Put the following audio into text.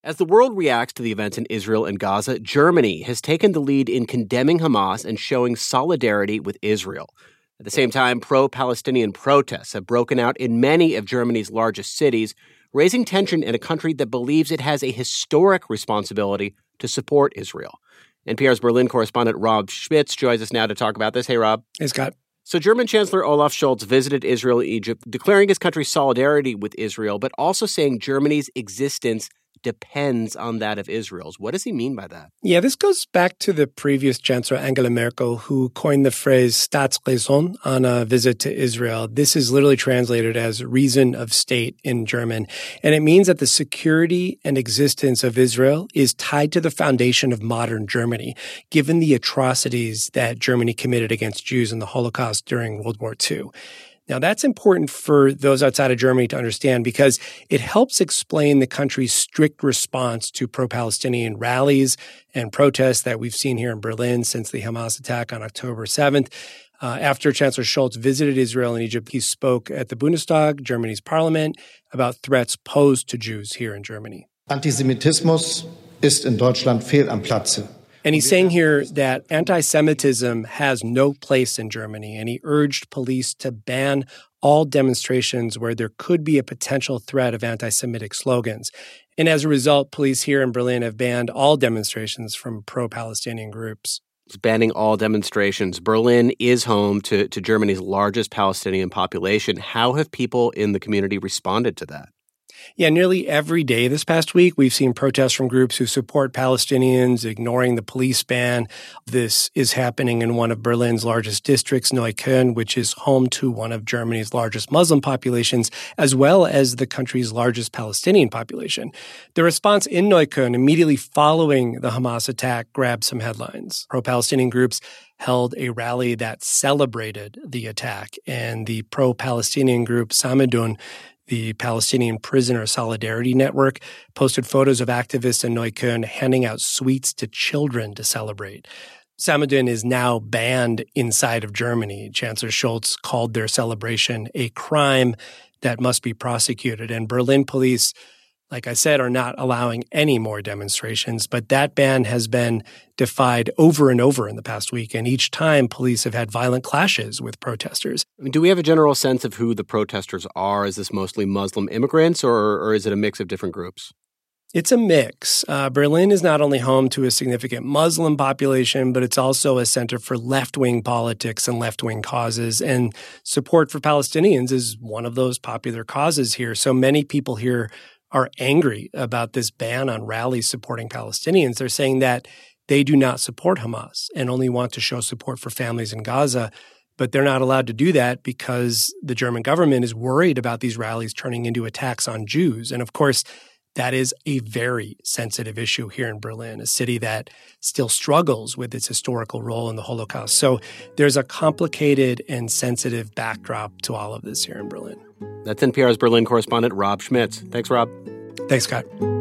As the world reacts to the events in Israel and Gaza, Germany has taken the lead in condemning Hamas and showing solidarity with Israel. At the same time, pro-Palestinian protests have broken out in many of Germany's largest cities, raising tension in a country that believes it has a historic responsibility to support Israel. NPR's Berlin correspondent Rob Schmitz joins us now to talk about this. Hey, Rob. Hey, Scott. So German Chancellor Olaf Scholz visited Israel and Egypt, declaring his country's solidarity with Israel, but also saying Germany's existence depends on that of Israel's. What does he mean by that? Yeah, this goes back to the previous Chancellor Angela Merkel, who coined the phrase Staatsräson on a visit to Israel. This is literally translated as reason of state in German. And it means that the security and existence of Israel is tied to the foundation of modern Germany, given the atrocities that Germany committed against Jews in the Holocaust during World War II. Now, that's important for those outside of Germany to understand because it helps explain the country's strict response to pro-Palestinian rallies and protests that we've seen here in Berlin since the Hamas attack on October 7th. After Chancellor Scholz visited Israel and Egypt, he spoke at the Bundestag, Germany's parliament, about threats posed to Jews here in Germany. Antisemitismus ist in Deutschland fehl am Platze. And he's saying here that anti-Semitism has no place in Germany, and he urged police to ban all demonstrations where there could be a potential threat of anti-Semitic slogans. And as a result, police here in Berlin have banned all demonstrations from pro-Palestinian groups. It's banning all demonstrations. Berlin is home to Germany's largest Palestinian population. How have people in the community responded to that? Yeah, nearly every day this past week, we've seen protests from groups who support Palestinians, ignoring the police ban. This is happening in one of Berlin's largest districts, Neukölln, which is home to one of Germany's largest Muslim populations, as well as the country's largest Palestinian population. The response in Neukölln immediately following the Hamas attack grabbed some headlines. Pro-Palestinian groups held a rally that celebrated the attack, and the pro-Palestinian group Samadun, the Palestinian Prisoner Solidarity Network, posted photos of activists in Neukölln handing out sweets to children to celebrate. Samadun is now banned inside of Germany. Chancellor Scholz called their celebration a crime that must be prosecuted. And Berlin police, like I said, are not allowing any more demonstrations, but that ban has been defied over and over in the past week, and each time police have had violent clashes with protesters. Do we have a general sense of who the protesters are? Is this mostly Muslim immigrants, or is it a mix of different groups? It's a mix. Berlin is not only home to a significant Muslim population, but it's also a center for left-wing politics and left-wing causes, and support for Palestinians is one of those popular causes here. So many people here are angry about this ban on rallies supporting Palestinians. They're saying that they do not support Hamas and only want to show support for families in Gaza, but they're not allowed to do that because the German government is worried about these rallies turning into attacks on Jews. And of course, that is a very sensitive issue here in Berlin, a city that still struggles with its historical role in the Holocaust. So there's a complicated and sensitive backdrop to all of this here in Berlin. That's NPR's Berlin correspondent, Rob Schmitz. Thanks, Rob. Thanks, Scott.